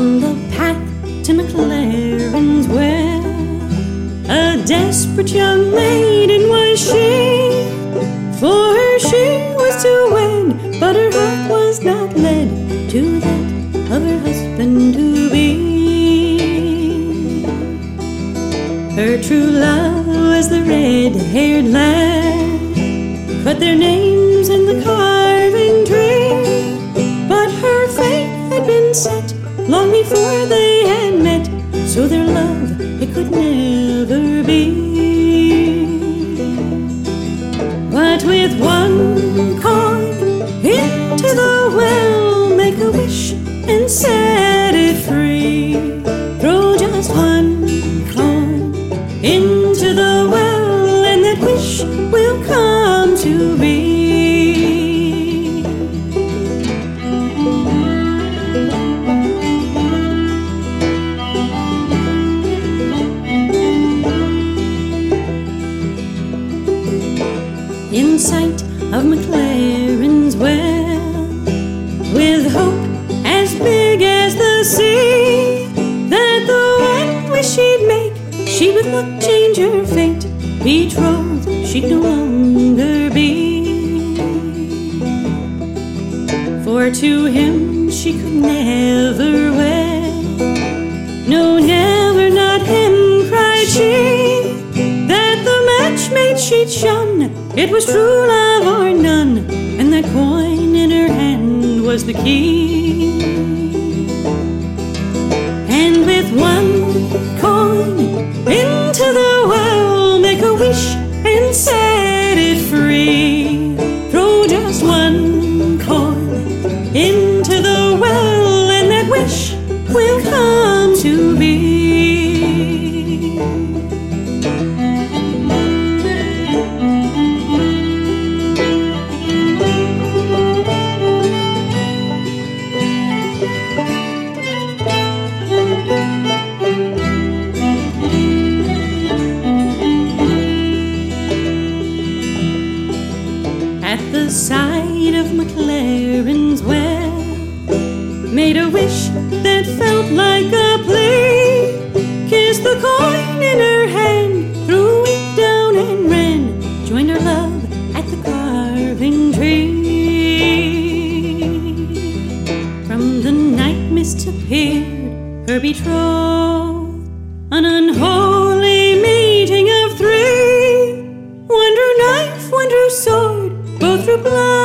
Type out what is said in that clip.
On the path to McLaren's Well, a desperate young maiden was she. For her she was to wed, but her heart was not led to that of her husband-to-be. Her true love was the red-haired lad, put their names in the carving tree. But her fate had been set long before they had met, so their love, it could never be. But with one coin into the well, make a wish and set it free. Throw just one coin into the well, and that wish will come to be. In sight of McLaren's Well, with hope as big as the sea, that the one wish she'd make, she would look change her fate. Betrothed she'd no longer be. For to him she could never wed. No, never, not him, cried she, that the match made she'd shun. It was true love or none, and that coin in her hand was the key. And with one coin into the well, make a wish and set it free. Throw just one coin into the well, and that wish will come to be. At the sight of McLaren's Well, made a wish that felt like a plea. Kissed the coin in her hand, threw it down and ran, joined her love at the carving tree. From the night mist appeared her betrothed, an unholy meeting of three. One drew knife, one drew sword, both drew blood.